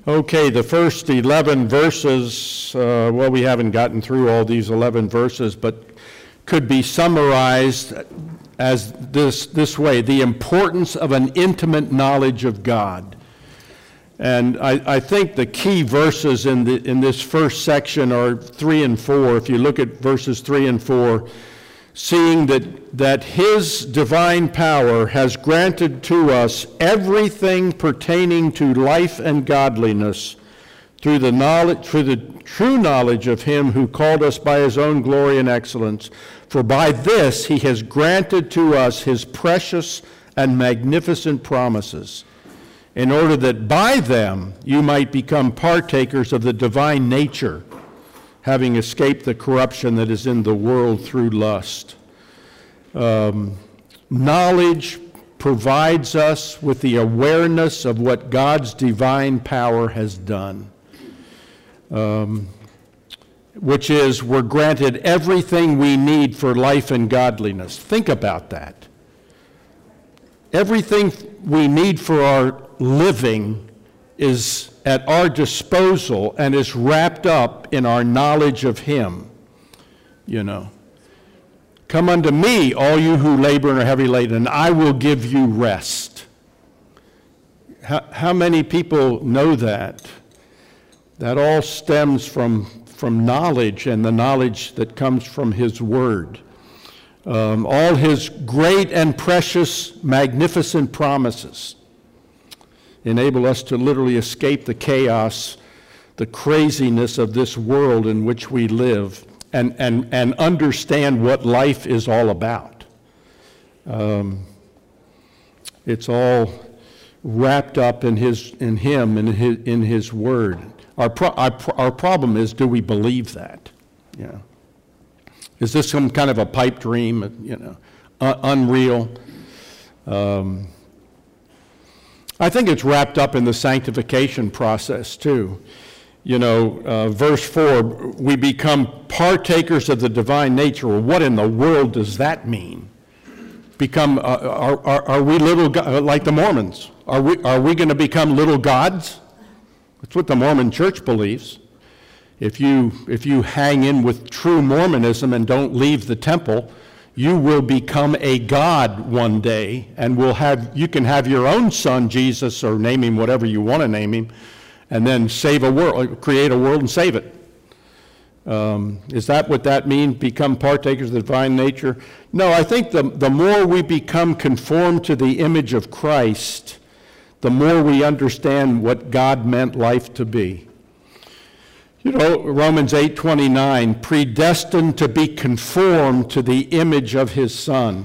Okay, the first 11 verses, we haven't gotten through all these 11 verses, but could be summarized as this way: the importance of an intimate knowledge of God. And I think the key verses in this first section are 3 and 4. If you look at verses 3 and 4, seeing that His divine power has granted to us everything pertaining to life and godliness through the true knowledge of Him who called us by His own glory and excellence. For by this He has granted to us His precious and magnificent promises, in order that by them you might become partakers of the divine nature, having escaped the corruption that is in the world through lust. Knowledge provides us with the awareness of what God's divine power has done, which is we're granted everything we need for life and godliness. Think about that. Everything we need for our living is at our disposal and is wrapped up in our knowledge of Him. Come unto me, all you who labor and are heavy laden, and I will give you rest. How many people know that? That all stems from knowledge, and the knowledge that comes from His Word. All His great and precious, magnificent promises enable us to literally escape the chaos, the craziness of this world in which we live, and understand what life is all about. It's all wrapped up in Him, in His Word. Our problem is, do we believe that? Is this some kind of a pipe dream? Unreal. I think it's wrapped up in the sanctification process too. Verse 4, we become partakers of the divine nature. Well, what in the world does that mean? Are we little like the Mormons? Are we going to become little gods? That's what the Mormon Church believes. If you hang in with true Mormonism and don't leave the temple, you will become a god one day, and you can have your own son, Jesus, or name him whatever you want to name him, and then save a world, create a world and save it. Is that what that means, become partakers of the divine nature? No, I think the more we become conformed to the image of Christ, the more we understand what God meant life to be. Romans 8:29, predestined to be conformed to the image of His Son.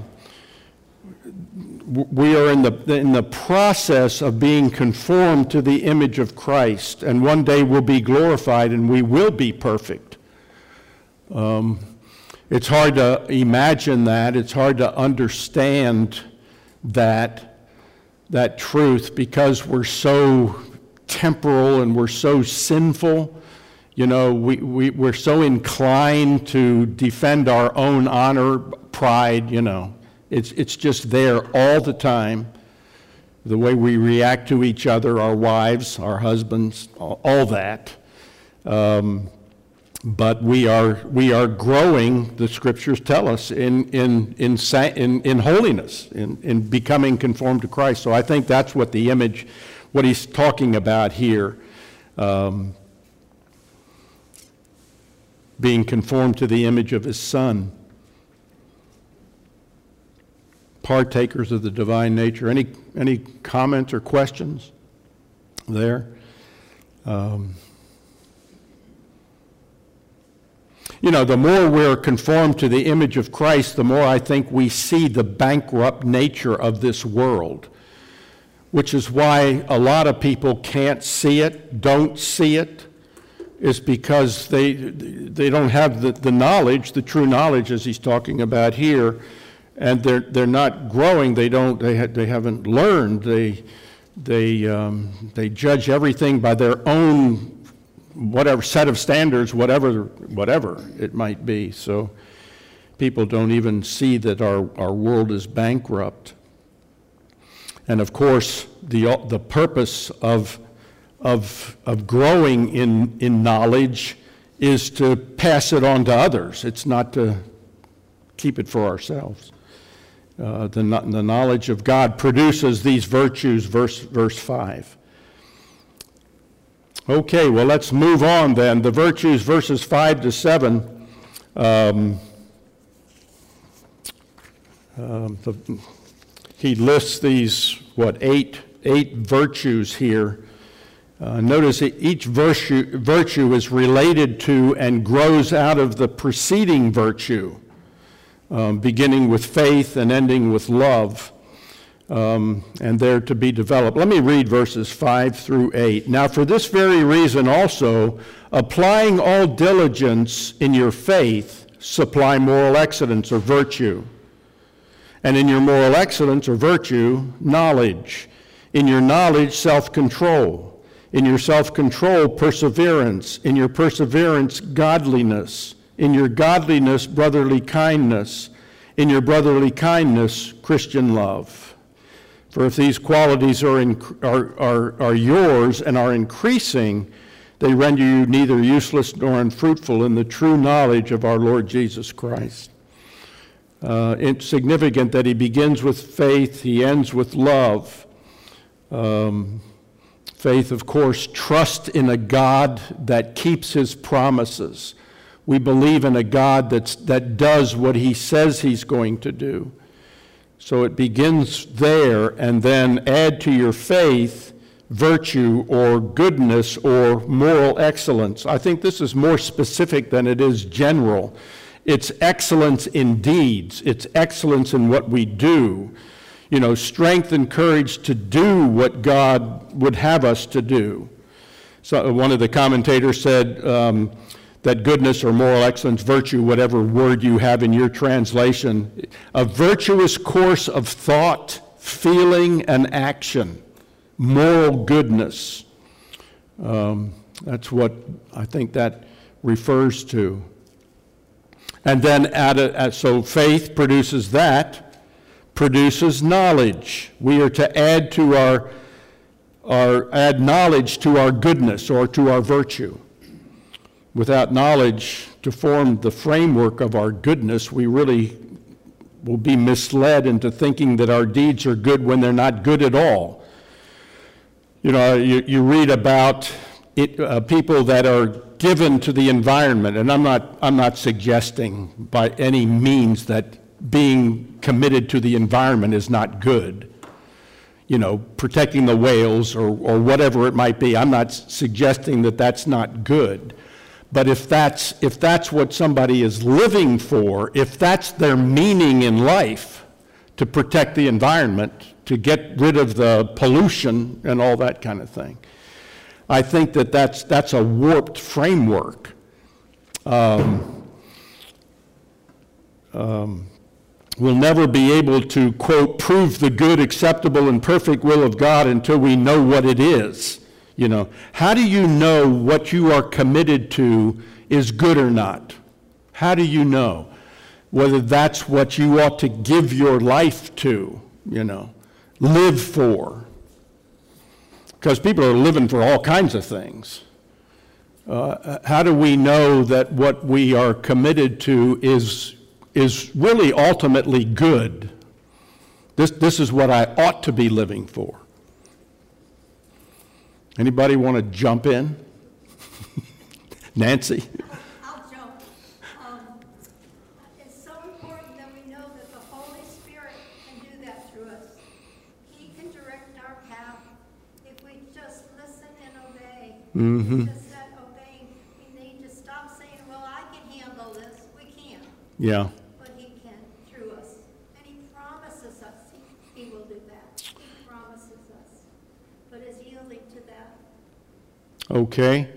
We are in the process of being conformed to the image of Christ, and one day we'll be glorified and we will be perfect. It's hard to imagine that. It's hard to understand that truth because we're so temporal and we're so sinful. We're so inclined to defend our own honor, pride, It's just there all the time. The way we react to each other, our wives, our husbands, all that. But we are growing, the Scriptures tell us, in holiness, in becoming conformed to Christ. So I think that's what what he's talking about here. Being conformed to the image of His Son. Partakers of the divine nature. Any comments or questions there? The more we're conformed to the image of Christ, the more I think we see the bankrupt nature of this world, which is why a lot of people can't see it, don't see it, is because they don't have the knowledge, the true knowledge as he's talking about here, and they're not growing. They haven't learned. They judge everything by their own whatever set of standards, whatever it might be. So people don't even see that our world is bankrupt. And of course, the purpose of of growing in knowledge is to pass it on to others. It's not to keep it for ourselves. The knowledge of God produces these virtues, verse 5. Okay, well, let's move on then. The virtues, verses 5 to 7. He lists these, eight virtues here. Notice that each virtue is related to and grows out of the preceding virtue, beginning with faith and ending with love, and they're to be developed. Let me read verses 5 through 8. Now, for this very reason also, applying all diligence in your faith, supply moral excellence or virtue. And in your moral excellence or virtue, knowledge. In your knowledge, self-control. In your self-control, perseverance. In your perseverance, godliness. In your godliness, brotherly kindness. In your brotherly kindness, Christian love. For if these qualities are yours and are increasing, they render you neither useless nor unfruitful in the true knowledge of our Lord Jesus Christ. It's significant that he begins with faith, he ends with love. Faith, of course, trust in a God that keeps his promises. We believe in a God that does what he says he's going to do. So it begins there, and then add to your faith virtue or goodness or moral excellence. I think this is more specific than it is general. It's excellence in deeds. It's excellence in what we do. You know, strength and courage to do what God would have us to do. So one of the commentators said that goodness or moral excellence, virtue, whatever word you have in your translation, a virtuous course of thought, feeling, and action. Moral goodness. That's what I think that refers to. And then so faith produces that, produces knowledge. We are to add to add knowledge to our goodness or to our virtue. Without knowledge to form the framework of our goodness, we really will be misled into thinking that our deeds are good when they're not good at all. You know, you read about people that are given to the environment, and I'm not suggesting by any means that being committed to the environment is not good. You know, protecting the whales or whatever it might be. I'm not suggesting that that's not good. But if that's what somebody is living for, if that's their meaning in life, to protect the environment, to get rid of the pollution and all that kind of thing, I think that's a warped framework. We'll never be able to, quote, prove the good, acceptable, and perfect will of God until we know what it is. You know, how do you know what you are committed to is good or not? How do you know whether that's what you ought to give your life to, you know, live for? Because people are living for all kinds of things. How do we know that what we are committed to is really ultimately good? This is what I ought to be living for. Anybody want to jump in? Nancy? I'll jump. It's so important that we know that the Holy Spirit can do that through us. He can direct our path if we just listen and obey. Mm-hmm. Just that obeying. We need to stop saying, well, I can handle this. We can't. Yeah. But he can through us. And he promises us he will do that. He promises us. But is yielding to that. Okay.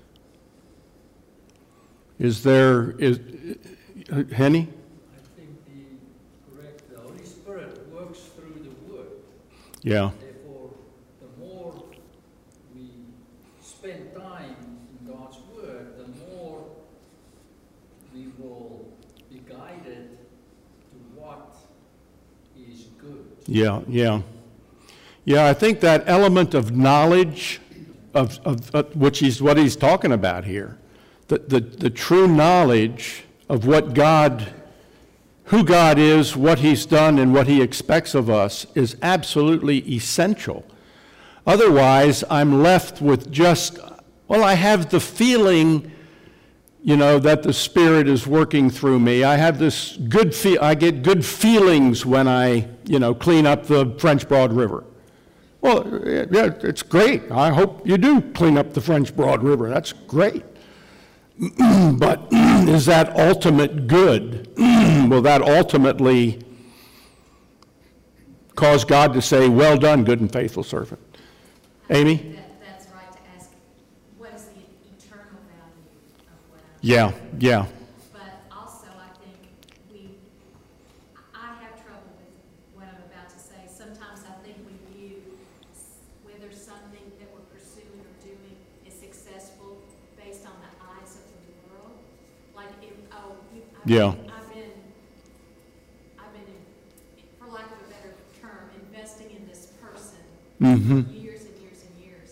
Henny? I think the Holy Spirit works through the Word. Yeah. Therefore, the more we spend time in God's Word, the more we will be guided to what is good. Yeah, I think that element of knowledge which is what he's talking about here. The true knowledge of what God, who God is, what he's done, and what he expects of us is absolutely essential. Otherwise, I'm left with just, well, I have the feeling, that the Spirit is working through me. I have this I get good feelings when I, clean up the French Broad River. Well, yeah, it's great. I hope you do clean up the French Broad River. That's great. But is that ultimate good? Will that ultimately cause God to say, well done, good and faithful servant? Amy? That's right to ask, what is the eternal value of what I'm Yeah, doing? yeah. But also, I think I have trouble with what I'm about to say. Sometimes I think we view whether something that we're pursuing or doing is successful based on the eyes of the world. Like, Yeah. I've been, for lack of a better term, investing in this person Mm-hmm. for years and years and years.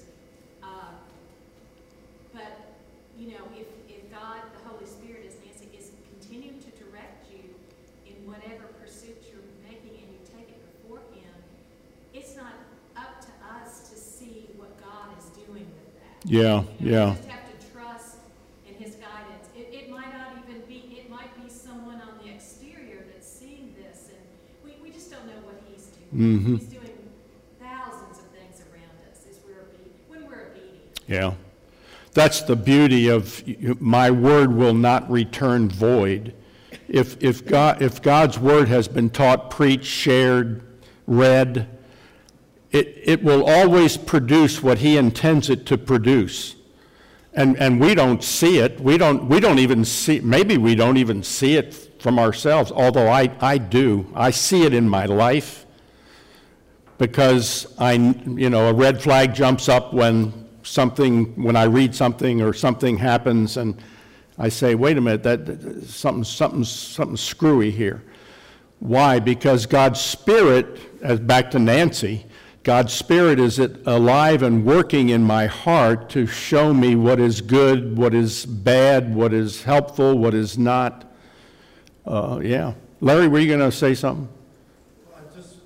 But, if God, the Holy Spirit, as Nancy, is continuing to direct you in whatever pursuit you're making and you take it before Him, it's not up to us to see what God is doing with that. Yeah, yeah. You just have to trust in His guidance. It might not even be, it might be someone on the exterior that's seeing this, and we just don't know what He's doing. Mm-hmm. He's doing thousands of things around us when we're obedient. Yeah. That's the beauty of my word will not return void. If God's word has been taught, preached, shared, read, it will always produce what he intends it to produce. And we don't see it. We don't even see, maybe we don't even see it from ourselves, although I do. I see it in my life because a red flag jumps up when I read something or something happens and I say, wait a minute, that something's screwy here. Why? Because God's Spirit, as back to Nancy, God's Spirit is alive and working in my heart to show me what is good, what is bad, what is helpful, what is not. Yeah. Larry, were you going to say something? Well, I just,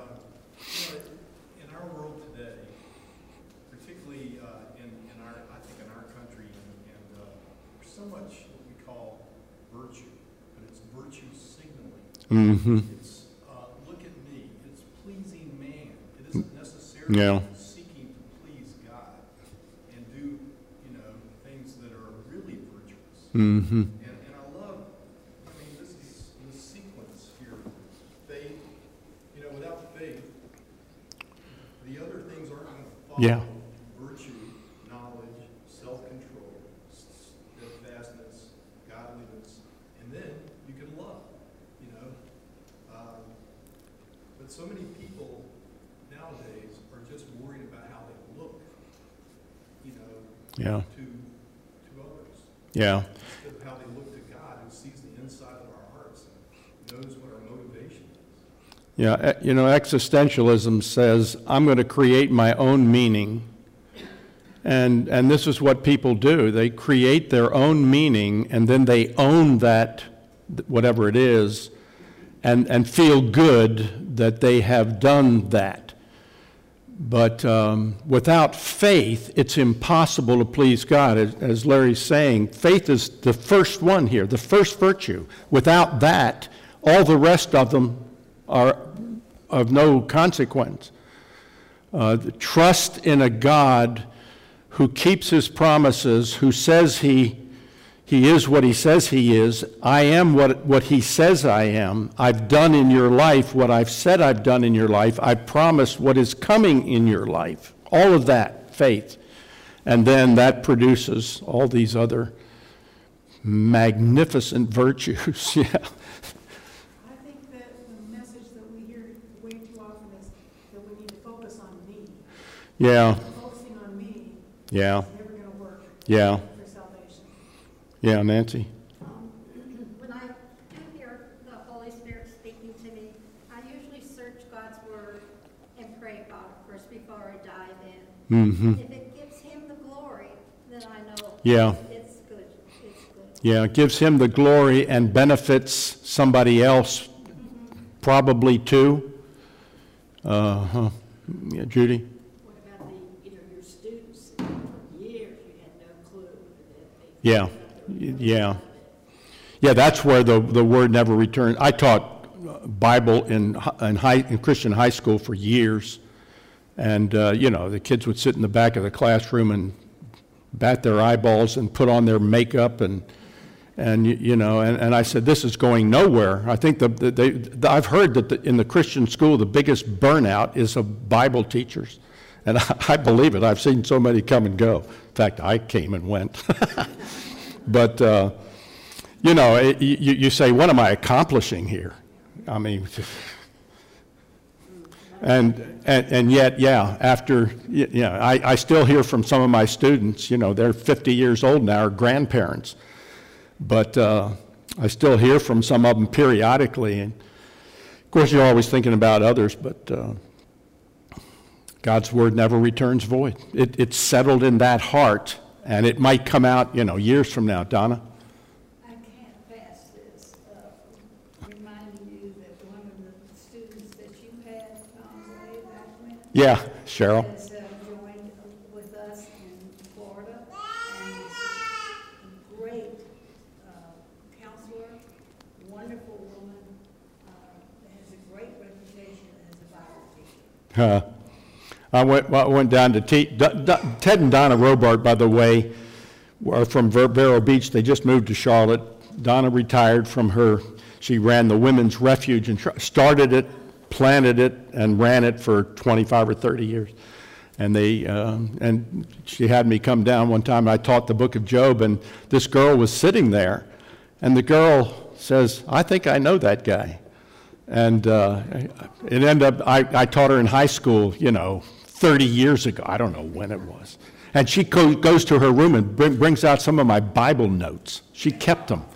in our world today, particularly in our country, and there's so much what we call virtue, but it's virtue signaling. Mm-hmm. It's look at me. It's pleasing man. It isn't necessarily Yeah. seeking to please God and do things that are really virtuous. Mm-hmm. And I love, this is the sequence here. Faith, without faith, the other things aren't going to follow. Yeah. Virtue, knowledge, self-control, steadfastness, godliness, and then you can love, But so many people nowadays are just worried about how they look, Yeah. to others. Yeah. Instead of how they look to God, who sees the inside of our hearts and knows what our motivation is. Yeah. Existentialism says, I'm going to create my own meaning. And this is what people do. They create their own meaning, and then they own that, whatever it is, and feel good that they have done that. But without faith, it's impossible to please God. As Larry's saying, faith is the first one here, the first virtue. Without that, all the rest of them are of no consequence. Trust in a God who keeps his promises, who says he is what he says he is. I am what he says I am. I've done in your life what I've said I've done in your life. I promise what is coming in your life. All of that, faith. And then that produces all these other magnificent virtues. Yeah. I think that the message that we hear way too often is that we need to focus on me. Yeah. Focusing on me Yeah. is never going to work Yeah. for salvation. Yeah, Nancy. When I do hear the Holy Spirit speaking to me, I usually search God's Word and pray about it first before I dive in. Mm-hmm. If it gives him the then I know. Yeah. It's good, it's good. Yeah, it gives him the glory and benefits somebody else probably too. Yeah, Judy? What about your students? For years, you had no clue that they. Yeah, yeah. Yeah, that's where the word never returned. I taught Bible in Christian high school for years. And, the kids would sit in the back of the classroom and bat their eyeballs and put on their makeup and I said, this is going nowhere. I think I've heard that in the Christian school, the biggest burnout is of Bible teachers. And I believe it. I've seen so many come and go. In fact, I came and went. But, you say, what am I accomplishing here? I mean, and yet, yeah, after, I still hear from some of my students, they're 50 years old now, or grandparents. But I still hear from some of them periodically. And of course, you're always thinking about others, but God's word never returns void. It's settled in that heart, and it might come out, years from now. Donna? I can't pass this up, reminding you that one of the students that you had way back when. Yeah, Cheryl. Has joined with us in Florida, and is a great counselor, wonderful woman, has a great reputation as a Bible teacher. I went down to Ted and Donna Robart, by the way, are from Vero Beach. They just moved to Charlotte. Donna retired from her. She ran the Women's Refuge and started it, planted it, and ran it for 25 or 30 years. And and she had me come down one time. I taught the book of Job, and this girl was sitting there, and the girl says, "I think I know that guy." And it ended up, I taught her in high school, 30 years ago. I don't know when it was. And she goes to her room and brings out some of my Bible notes. She kept them.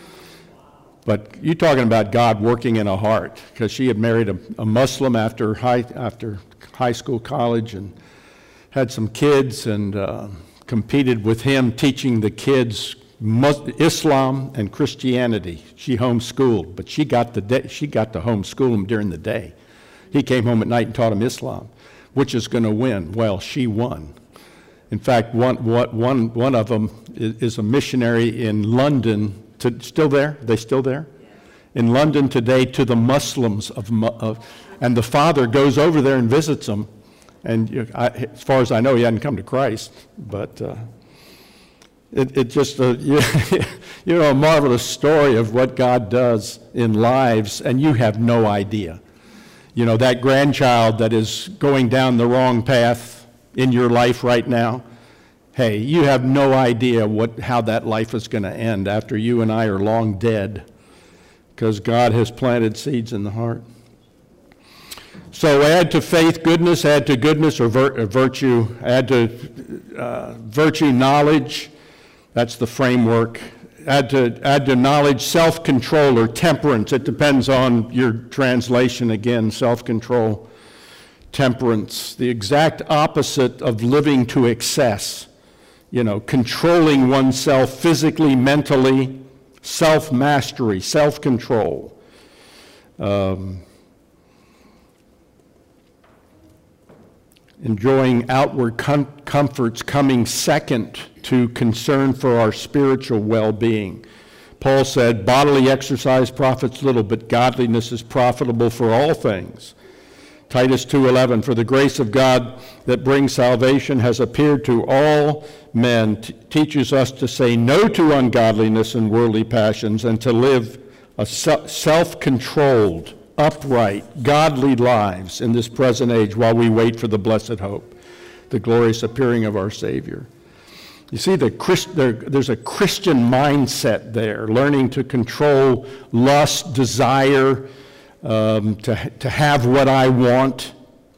But you're talking about God working in a heart, because she had married a Muslim after high school, college, and had some kids, and competed with him teaching the kids Islam and Christianity. She homeschooled, but she got to homeschool them during the day. He came home at night and taught them Islam. Which is going to win? Well, she won. In fact, one of them is a missionary in London. Still there? They still there? In London today, to the Muslims and the father goes over there and visits them. And as far as I know, he hadn't come to Christ, but it just a marvelous story of what God does in lives, and you have no idea. That grandchild that is going down the wrong path in your life right now, hey, you have no idea how that life is going to end after you and I are long dead, because God has planted seeds in the heart. So add to faith goodness, add to goodness or virtue, add to virtue knowledge. That's the framework. Add to knowledge self-control or temperance. It depends on your translation again, self-control, temperance. The exact opposite of living to excess. Controlling oneself physically, mentally, self-mastery, self-control. Enjoying outward comforts coming second to concern for our spiritual well-being. Paul said, bodily exercise profits little, but godliness is profitable for all things. Titus 2:11, for the grace of God that brings salvation has appeared to all men, teaches us to say no to ungodliness and worldly passions, and to live a self-controlled, upright, godly lives in this present age while we wait for the blessed hope, the glorious appearing of our Savior. You see, there's a Christian mindset there, learning to control lust, desire, to have what I want,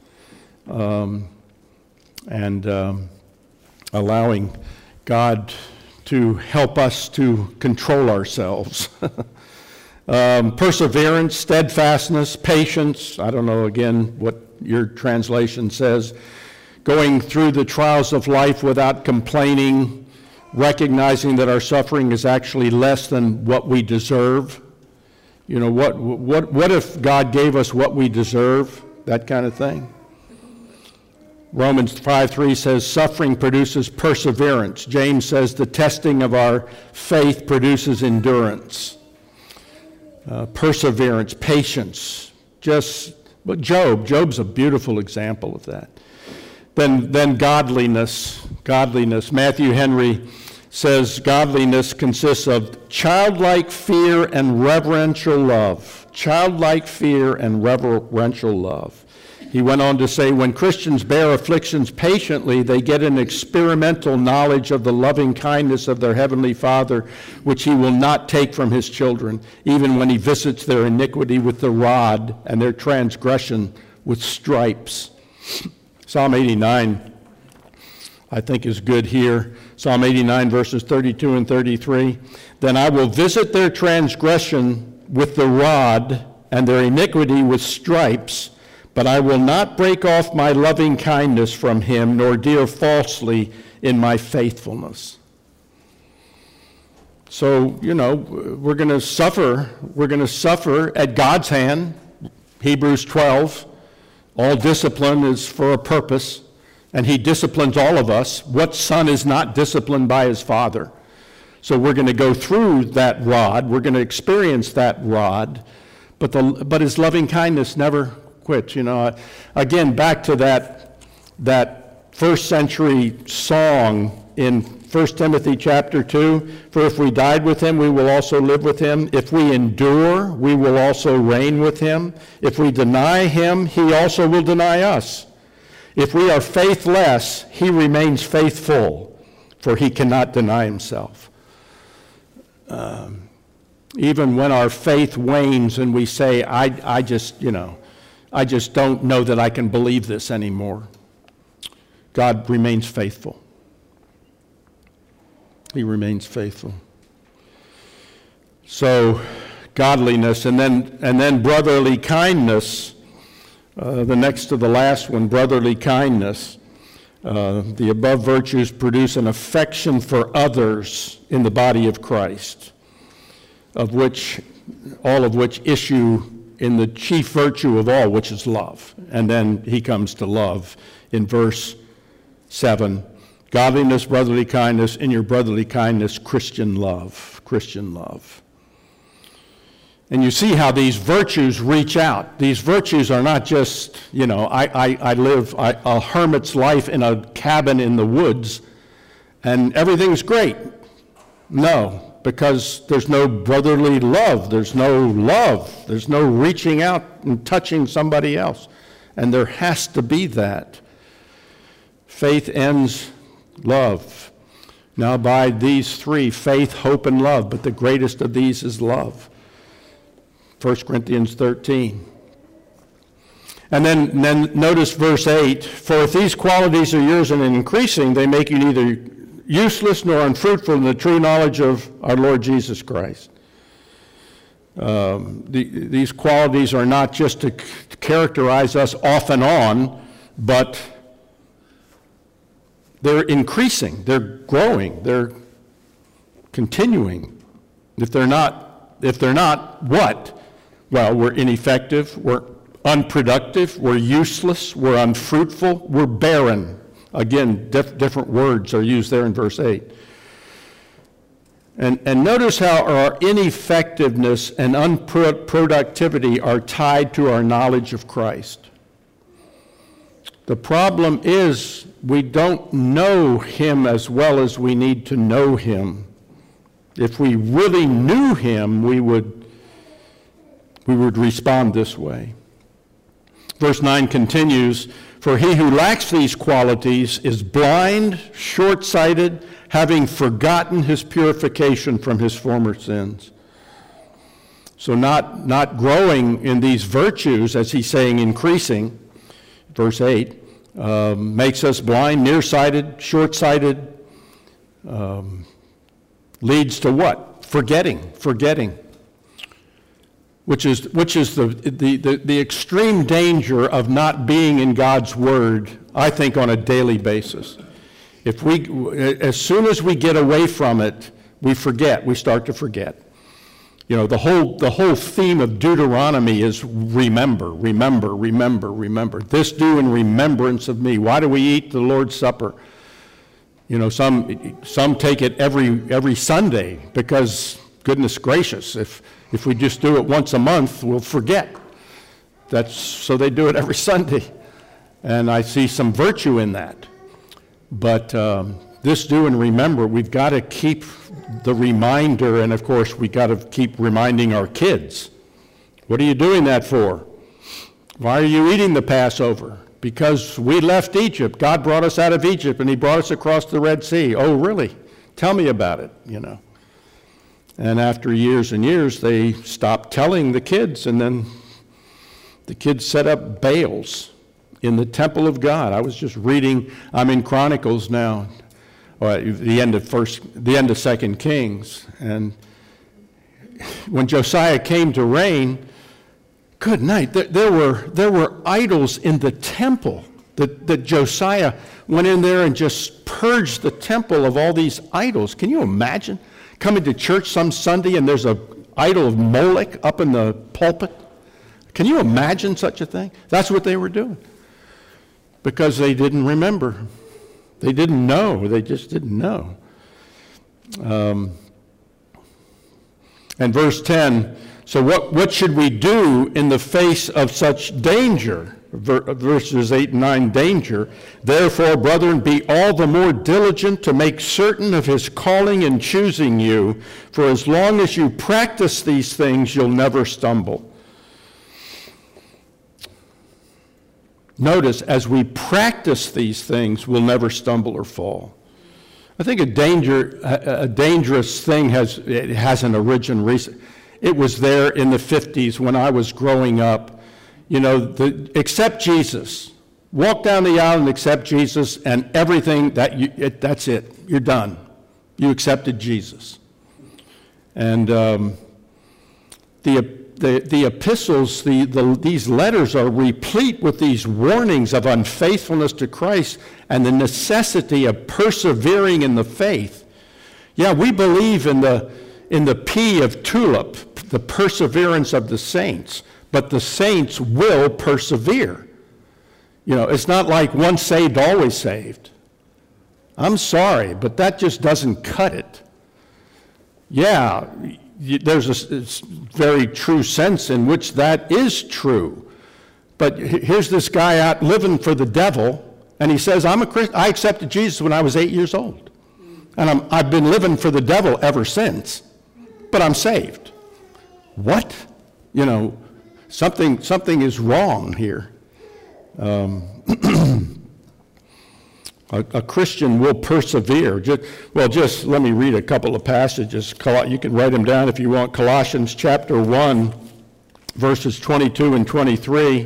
and allowing God to help us to control ourselves. Perseverance, steadfastness, patience. I don't know, again, what your translation says. Going through the trials of life without complaining, recognizing that our suffering is actually less than what we deserve. You know, what if God gave us what we deserve? That kind of thing. Romans 5:3 says, suffering produces perseverance. James says the testing of our faith produces endurance. Perseverance, patience. But Job's a beautiful example of that. Then godliness. Matthew Henry says godliness consists of childlike fear and reverential love. Childlike fear and reverential love. He went on to say, when Christians bear afflictions patiently, they get an experimental knowledge of the loving kindness of their Heavenly Father, which He will not take from His children, even when He visits their iniquity with the rod and their transgression with stripes. Psalm 89, I think, is good here. Psalm 89, verses 32 and 33. Then I will visit their transgression with the rod and their iniquity with stripes, but I will not break off my loving kindness from him, nor deal falsely in my faithfulness. So, you know, we're going to suffer. We're going to suffer at God's hand. Hebrews 12. All discipline is for a purpose, and He disciplines all of us. What son is not disciplined by his father? So we're going to go through that rod. We're going to experience that rod, but His loving kindness never quits. You know, again, back to that first century song in 1 Timothy chapter 2, for if we died with Him, we will also live with Him. If we endure, we will also reign with Him. If we deny Him, He also will deny us. If we are faithless, He remains faithful, for He cannot deny Himself. Even when our faith wanes and we say, I just don't know that I can believe this anymore, God remains faithful. He remains faithful. So, godliness, and then brotherly kindness. The next to the last one, brotherly kindness. The above virtues produce an affection for others in the body of Christ, all of which issue in the chief virtue of all, which is love. And then he comes to love in verse 7. Godliness, brotherly kindness, in your brotherly kindness, Christian love. Christian love. And you see how these virtues reach out. These virtues are not just, I live a hermit's life in a cabin in the woods and everything's great. No, because there's no brotherly love. There's no love. There's no reaching out and touching somebody else. And there has to be that. Faith ends love. Now by these three, faith, hope, and love, but the greatest of these is love. 1 Corinthians 13. And then notice verse 8, for if these qualities are yours and increasing, they make you neither useless nor unfruitful in the true knowledge of our Lord Jesus Christ. These qualities are not just to characterize us off and on, but they're increasing, they're growing, they're continuing. If they're not, what? Well, we're ineffective, we're unproductive, we're useless, we're unfruitful, we're barren. Again, different words are used there in verse 8. And notice how our ineffectiveness and unproductivity are tied to our knowledge of Christ. The problem is we don't know Him as well as we need to know Him. If we really knew Him, we would respond this way. Verse 9 continues, for he who lacks these qualities is blind, short-sighted, having forgotten his purification from his former sins. So not growing in these virtues, as he's saying, increasing, verse 8, makes us blind, nearsighted, short-sighted, leads to what? Forgetting. Which is the extreme danger of not being in God's Word, I think, on a daily basis. As soon as we get away from it, we start to forget. You know, the whole theme of Deuteronomy is remember, remember, remember, remember. This do in remembrance of me. Why do we eat the Lord's Supper? You know, some take it every Sunday because, goodness gracious, if we just do it once a month, we'll forget. So they do it every Sunday. And I see some virtue in that. But this do and remember, we've got to keep the reminder, and of course we got to keep reminding our kids. What are you doing that for? Why are you eating the Passover? Because we left Egypt. God brought us out of Egypt, and he brought us across the Red Sea. Oh, really? Tell me about it, you know. And after years and years, they stopped telling the kids, and then the kids set up Baals in the temple of God. I was just reading, I'm in Chronicles now, the end of 2 Kings. And when Josiah came to reign, good night, there were idols in the temple that Josiah went in there and just purged the temple of all these idols. Can you imagine coming to church some Sunday and there's an idol of Molech up in the pulpit? Can you imagine such a thing? That's what they were doing. Because they didn't remember. They didn't know. They just didn't know. And verse 10, so what should we do in the face of such danger? Verses 8 and 9, danger. Therefore, brethren, be all the more diligent to make certain of his calling and choosing you, for as long as you practice these things, you'll never stumble. Notice, as we practice these things, we'll never stumble or fall. I think a dangerous thing has an origin recent. It was there in the 50s when I was growing up. You know, accept Jesus. Walk down the aisle and accept Jesus, and everything, that's it. You're done. You accepted Jesus. And the epistles, these letters are replete with these warnings of unfaithfulness to Christ and the necessity of persevering in the faith. Yeah, we believe in the P of tulip, the perseverance of the saints, but the saints will persevere. You know, it's not like once saved, always saved. I'm sorry, but that just doesn't cut it. Yeah, there's a very true sense in which that is true. But here's this guy out living for the devil, and he says, I'm a Christian. I accepted Jesus when I was 8 years old. And I've been living for the devil ever since, but I'm saved. What? You know, something is wrong here. A Christian will persevere. Just let me read a couple of passages. You can write them down if you want. Colossians chapter 1, verses 22 and 23.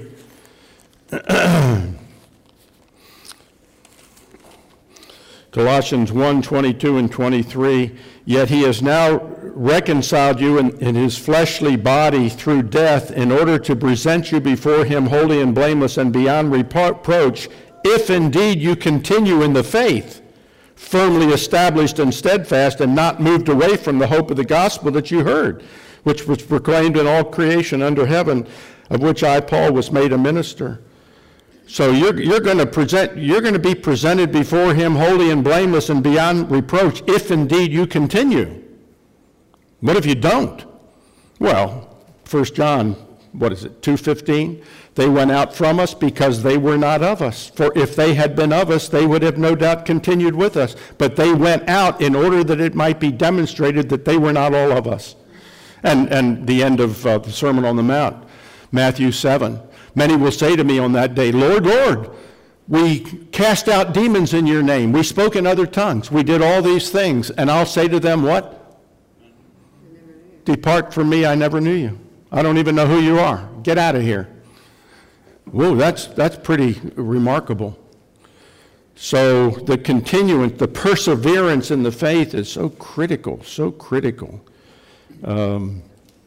Colossians 1, 22 and 23. Yet he has now reconciled you in his fleshly body through death in order to present you before him holy and blameless and beyond reproach, if indeed you continue in the faith, firmly established and steadfast, and not moved away from the hope of the gospel that you heard, which was proclaimed in all creation under heaven, of which I, Paul, was made a minister. So you're going to be presented before him holy and blameless and beyond reproach, if indeed you continue. What if you don't? Well, 1 John, 2:15? They went out from us because they were not of us. For if they had been of us, they would have no doubt continued with us. But they went out in order that it might be demonstrated that they were not all of us. And the end of the Sermon on the Mount, Matthew 7. Many will say to me on that day, Lord, Lord, we cast out demons in your name. We spoke in other tongues. We did all these things. And I'll say to them, what? Depart from me, I never knew you. I don't even know who you are. Get out of here. Whoa, that's pretty remarkable. So the continuance, the perseverance in the faith is so critical, so critical. 2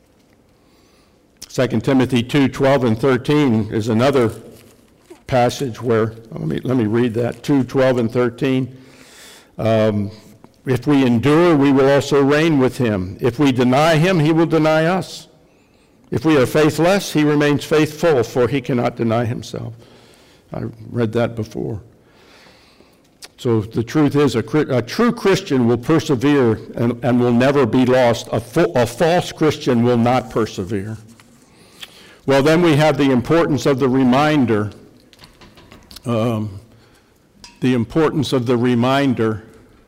Timothy 2:12 and 13 is another passage where, let me read that, 2:12 and 13. If we endure, we will also reign with him. If we deny him, he will deny us. If we are faithless, he remains faithful, for he cannot deny himself. I read that before. So the truth is, a true Christian will persevere and will never be lost. A false Christian will not persevere. Well, then we have the importance of the reminder. The importance of the reminder.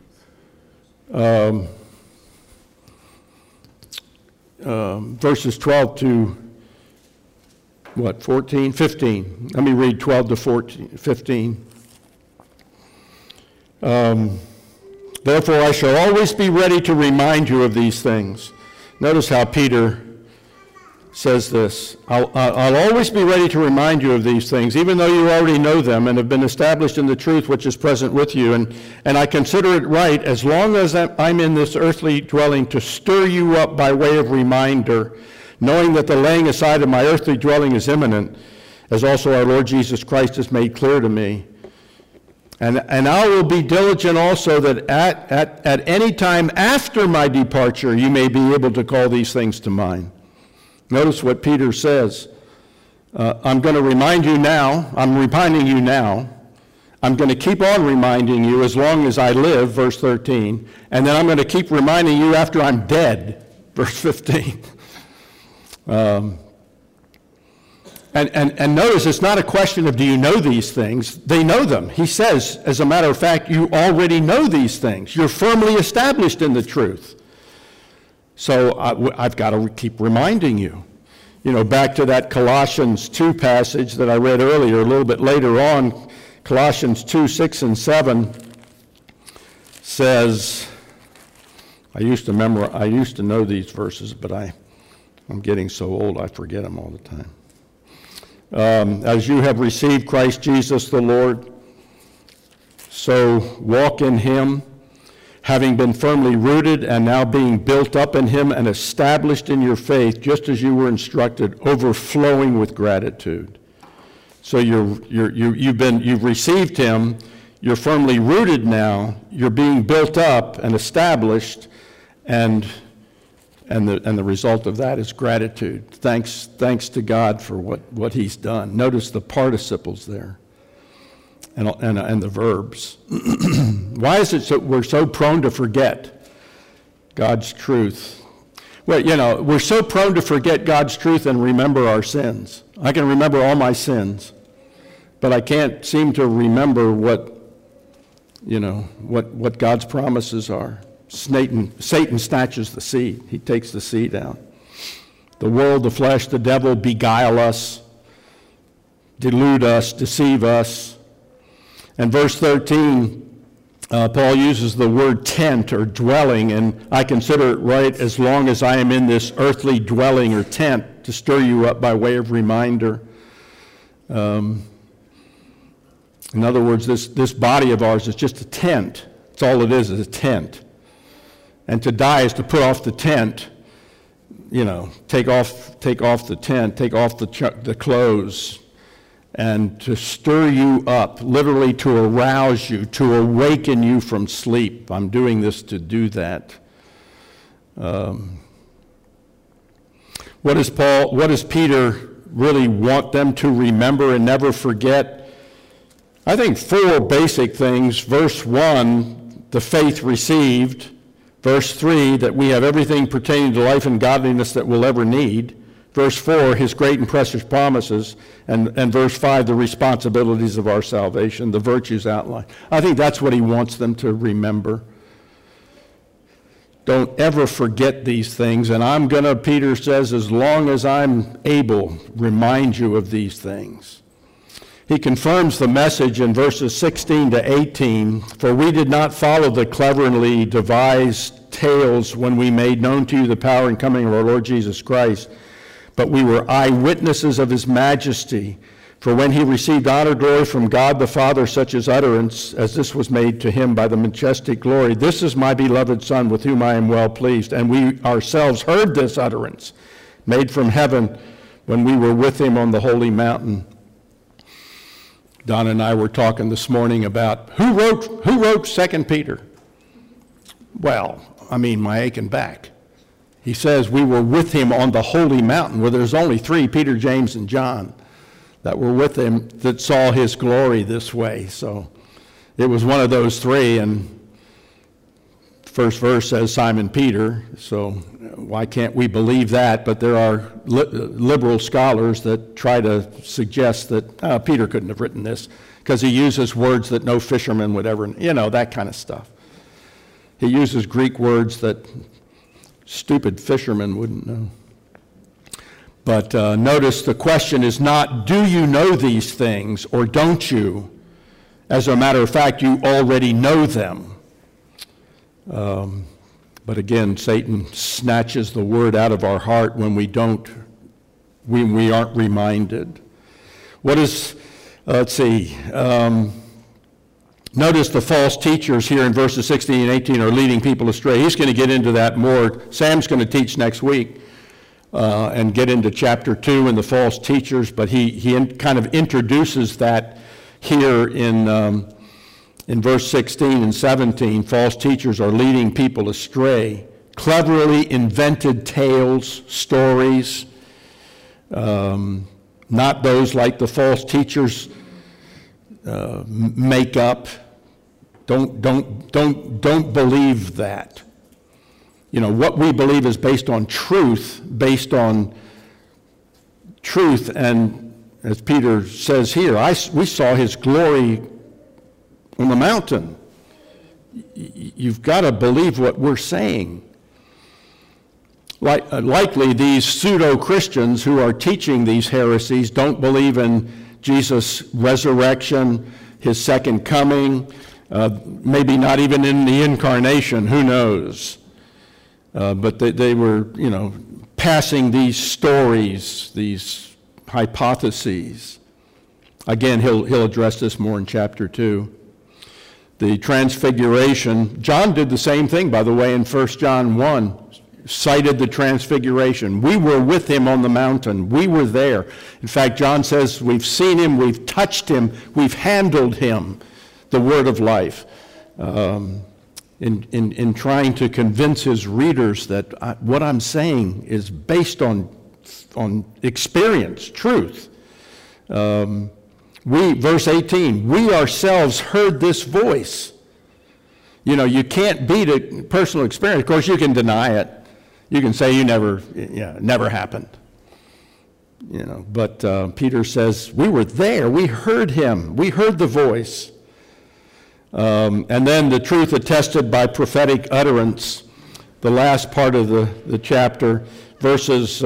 Verses 12 to, 14? 15. Let me read 12 to 15. Therefore, I shall always be ready to remind you of these things. Notice how Peter says this. I'll always be ready to remind you of these things, even though you already know them and have been established in the truth which is present with you. And I consider it right, as long as I'm in this earthly dwelling, to stir you up by way of reminder, knowing that the laying aside of my earthly dwelling is imminent, as also our Lord Jesus Christ has made clear to me. And I will be diligent also that at any time after my departure you may be able to call these things to mind. Notice what Peter says. I'm going to remind you now. I'm reminding you now. I'm going to keep on reminding you as long as I live, verse 13. And then I'm going to keep reminding you after I'm dead, verse 15. And notice it's not a question of do you know these things. They know them. He says, as a matter of fact, you already know these things. You're firmly established in the truth. So I've got to keep reminding you. You know, back to that Colossians 2 passage that I read earlier, a little bit later on, Colossians 2, 6 and 7 says, I used to know these verses, but I'm getting so old I forget them all the time. As you have received Christ Jesus the Lord, so walk in him, having been firmly rooted and now being built up in him and established in your faith, just as you were instructed, overflowing with gratitude. So you've received him, you're firmly rooted now, you're being built up and established, and the result of that is gratitude. Thanks to God for what he's done. Notice the participles there and the verbs. Why is it we're so prone to forget God's truth? Well, you know, we're so prone to forget God's truth and remember our sins. I can remember all my sins, but I can't seem to remember what God's promises are. Satan snatches the seed. He takes the seed out. The world, the flesh, the devil beguile us, delude us, deceive us. And verse 13, Paul uses the word tent or dwelling, and I consider it right as long as I am in this earthly dwelling or tent to stir you up by way of reminder. In other words, this body of ours is just a tent. That's all it is a tent. And to die is to put off the tent, take off the tent, take off the clothes, and to stir you up, literally to arouse you, to awaken you from sleep. I'm doing this to do that. What does Peter really want them to remember and never forget? I think 4 basic things. Verse 1, the faith received. Verse 3, that we have everything pertaining to life and godliness that we'll ever need. Verse 4, his great and precious promises. And verse 5, the responsibilities of our salvation, the virtues outlined. I think that's what he wants them to remember. Don't ever forget these things. And I'm going to, Peter says, as long as I'm able, remind you of these things. He confirms the message in verses 16 to 18, for we did not follow the cleverly devised tales when we made known to you the power and coming of our Lord Jesus Christ, but we were eyewitnesses of his majesty. For when he received honor, glory from God the Father, such as utterance as this was made to him by the majestic glory, this is my beloved Son, with whom I am well pleased. And we ourselves heard this utterance, made from heaven, when we were with him on the holy mountain. Don and I were talking this morning about who wrote 2 Peter. Well, I mean my aching back. He says we were with him on the holy mountain, where there's only three, Peter, James, and John, that were with him that saw his glory this way. So it was one of those three, and first verse says Simon Peter, so why can't we believe that? But there are liberal scholars that try to suggest that Peter couldn't have written this because he uses words that no fisherman would ever, that kind of stuff. He uses Greek words that stupid fishermen wouldn't know. But notice the question is not, do you know these things or don't you? As a matter of fact, you already know them. But again, Satan snatches the word out of our heart when we aren't reminded. Notice the false teachers here in verses 16 and 18 are leading people astray. He's going to get into that more. Sam's going to teach next week and get into chapter 2 and the false teachers, but he kind of introduces that here in verse 16 and 17. False teachers are leading people astray. Cleverly invented tales, stories, not those like the false teachers make up. Don't believe that. What we believe is based on truth, and as Peter says here, we saw his glory on the mountain. You've got to believe what we're saying. Likely these pseudo-Christians who are teaching these heresies don't believe in Jesus' resurrection, his second coming, maybe not even in the incarnation, who knows. But they were, passing these stories, these hypotheses. Again, he'll address this more in chapter 2. The transfiguration, John did the same thing, by the way, in 1 John 1, cited the transfiguration. We were with him on the mountain. We were there. In fact, John says we've seen him, we've touched him, we've handled him, the word of life, in trying to convince his readers that what I'm saying is based on experience, truth. Verse 18, we ourselves heard this voice. You can't beat a personal experience. Of course, you can deny it. You can say never happened. But Peter says, we were there. We heard him. We heard the voice. And then the truth attested by prophetic utterance, the last part of the chapter, verses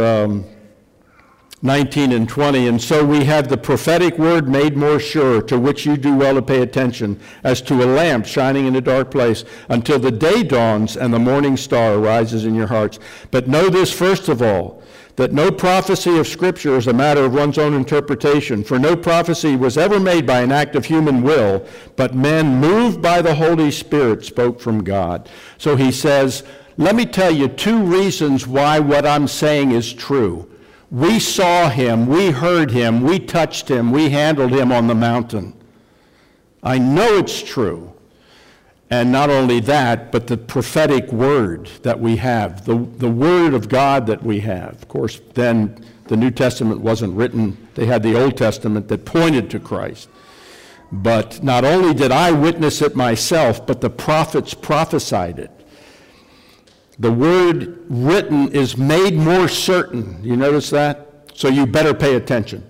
19 and 20. And so we have the prophetic word made more sure, to which you do well to pay attention, as to a lamp shining in a dark place, until the day dawns and the morning star arises in your hearts. But know this first of all, that no prophecy of Scripture is a matter of one's own interpretation, for no prophecy was ever made by an act of human will, but men moved by the Holy Spirit spoke from God. So he says, let me tell you 2 reasons why what I'm saying is true. We saw him, we heard him, we touched him, we handled him on the mountain. I know it's true. And not only that, but the prophetic word that we have, the word of God that we have. Of course, then the New Testament wasn't written. They had the Old Testament that pointed to Christ. But not only did I witness it myself, but the prophets prophesied it. The word written is made more certain. You notice that? So you better pay attention.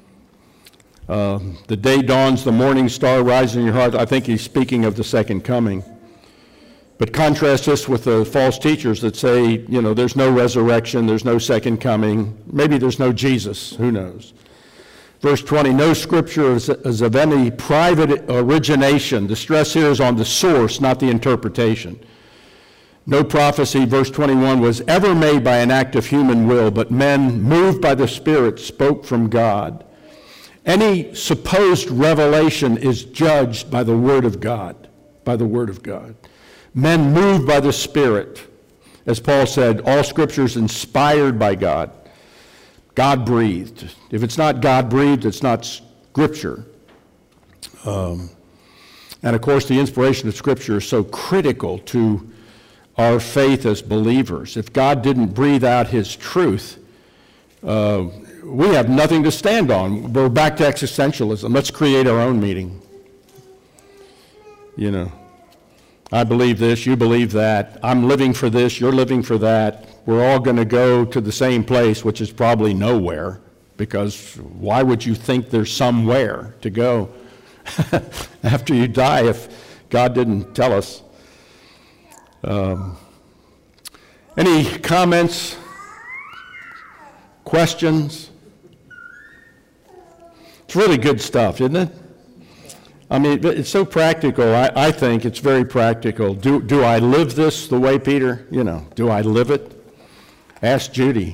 The day dawns, the morning star rises in your heart. I think he's speaking of the second coming. But contrast this with the false teachers that say, there's no resurrection, there's no second coming. Maybe there's no Jesus. Who knows? Verse 20, no scripture is of any private origination. The stress here is on the source, not the interpretation. No prophecy, verse 21, was ever made by an act of human will, but men, moved by the Spirit, spoke from God. Any supposed revelation is judged by the Word of God, Men moved by the Spirit. As Paul said, all Scripture is inspired by God. God-breathed. If it's not God-breathed, it's not Scripture. And of course, the inspiration of Scripture is so critical to our faith as believers. If God didn't breathe out his truth, we have nothing to stand on. We're back to existentialism. Let's create our own meaning. You know, I believe this, you believe that. I'm living for this, you're living for that. We're all going to go to the same place, which is probably nowhere, because why would you think there's somewhere to go after you die if God didn't tell us? Any comments? Questions? It's really good stuff, isn't it? I mean, it's so practical. I think it's very practical. Do I live this the way Peter, do I live it? Ask Judy.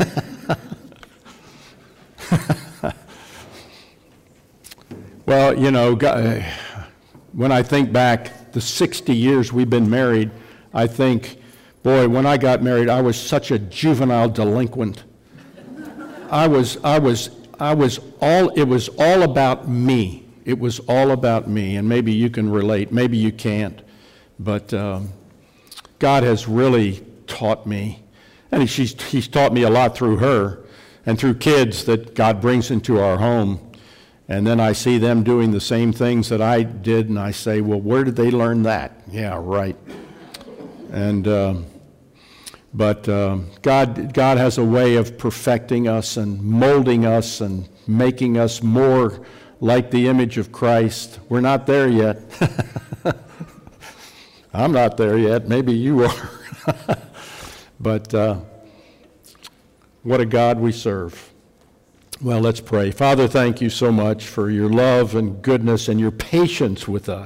Well, God, when I think back the 60 years we've been married, I think, boy, when I got married, I was such a juvenile delinquent. It was all about me. It was all about me, and maybe you can relate, maybe you can't, but God has really taught me, and he's taught me a lot through her and through kids that God brings into our home, and then I see them doing the same things that I did, and I say, well, where did they learn that? Yeah, right. And but God has a way of perfecting us and molding us and making us more like the image of Christ. We're not there yet. I'm not there yet. Maybe you are. But what a God we serve. Well, let's pray. Father, thank you so much for your love and goodness and your patience with us.